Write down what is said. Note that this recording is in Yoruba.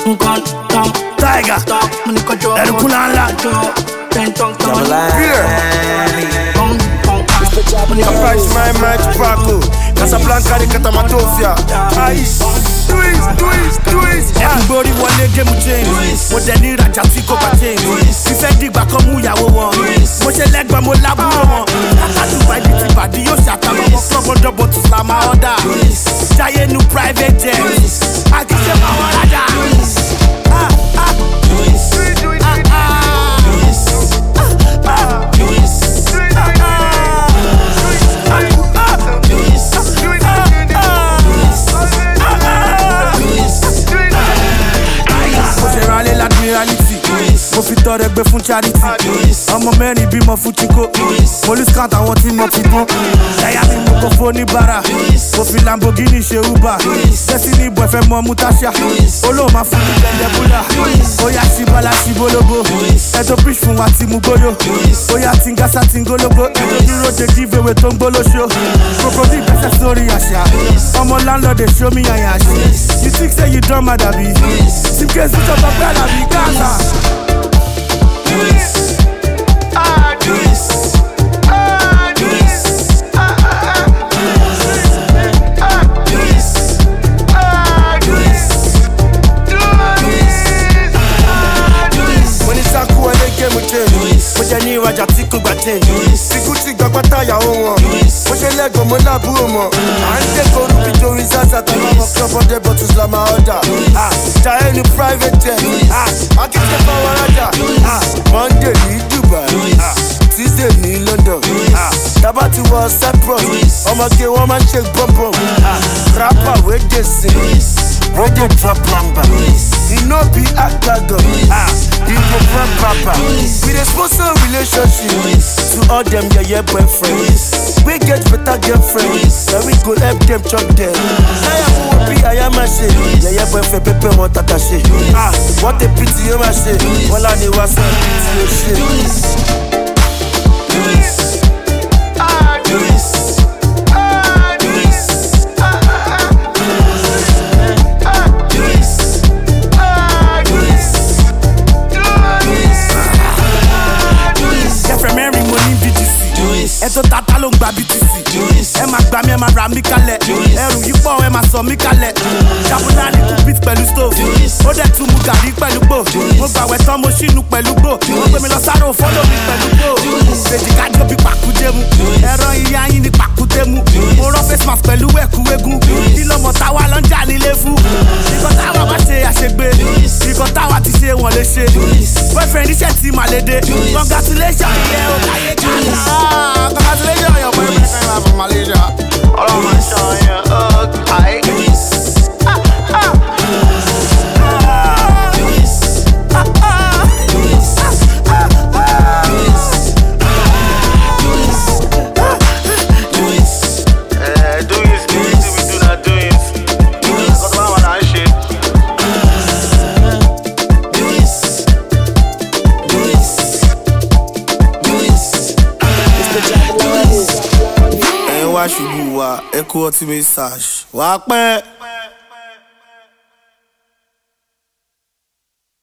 Tiger, Herculana, Price my match Paco, Casablanca de Catamatofia. Ice, twist. Everybody want a game change. Mo dẹ̀ ní ìrajà tí kò bá change. Fífẹ́ dìgbà kan mú ìyàwó wọn. Mo ṣe lẹ́gbẹ̀ẹ́ mo lábúrò wọn. Kátàdù báyìí ti bàdí yóò ṣàtàwọn ọmọ club ọ̀dọ́bọ̀ tó sá máa ọ̀dà. Jáyé nu private jet. Àkíṣe máa wọ́n rájà. Mo fi tọrẹ gbé fún charity. Ọmọ mẹ́rin bímọ fún Chico. Police count àwọn tí mo fi tán. Ẹ̀yà mi mú kó fún oníbàárà. Mo fi Lamborghini ṣe Uber. Destiny boy fẹ́ mọ Mutasha. Olóò máa fún mi Bẹ̀lẹ́búlà. Oya ṣibala ṣibológo. Ẹ̀dọ́ pitch fún wa ti mú gbóyò. Oya tingasa tingológo. Ẹ̀dọ́ dúró de giveaway tó ń gbólóṣó. Crocodile gbẹ́sẹ̀ sórí àṣà. Ọmọ landlord dey show me àyàn àṣà. You think say you don mad abi? Simke switch up ọgbẹ́ àlàbí Gaza. Mo jẹ ní ìrajà tí kò gbà change. Sikuti gbàgbá táyàwó wọn. Mo ṣe lẹ́gàn mo lábúrò mọ̀. À ń dẹ́kọ̀ orúkí torí Zaza tàbí ọmọ club ọdẹ bottles la máa ọ̀dà. Jayé ní private jet. Akíkẹ́ fọwọ́ rájà. Monday ní Dubai. Tuesday ní London. Tábà ti wọ Cyprus. Ọmọge wọn máa ń ṣe bọ́m̀bọ̀m. Rapper wey dey sing. Wey dey drop number. You no be Agago. You go run papa. We dey sponsor relationship to all them yeye boyfriends. We get better girlfriends. Now we go help them chop them. Aya mo wo bi aya ma ṣe. Yeye boyfriend pepe wọn tata ṣe. What a pity o ma ṣe. Wọ́n lá ni wá sọ pity o ṣe. Ẹ̀tọ́ tata ló ń gba BTC. Ẹ máa gbà mí, ẹ máa ra mí kalẹ̀. Ẹrù yìí pọ̀, ẹ máa sọ mí kalẹ̀. Jabula ní kú beat pẹ̀lú stove. Ó dẹ̀ tún mu gàrí pẹ̀lú gbò. Mo gbàwẹ̀ tán mo ṣínú pẹ̀lú gbò. Wọ́n gbé mi lọ sáré òfólò mi pẹ̀lú gbò. Fèjì kájọ bí pàkúdé mu. Ẹran ìyá yín ni pàkúté mu. Mo rán face mask pẹ̀lú ẹ̀kú eégún. Kí lọ́mọ táwa lọ ń jà nílé fún. Ìkọ̀ táwa bá ṣe àṣegbè. Ìkọ̀ táwa ti ṣe wọ́n lè ṣe. Boyfriend iṣẹ́ ti màlédè. Congratulations ilé o káyé kàlá. Congratulations on your boyfriend from Malaysia. All of my son, okay. Ṣubú wa, ẹ kú ọtí message. Wà á pẹ́.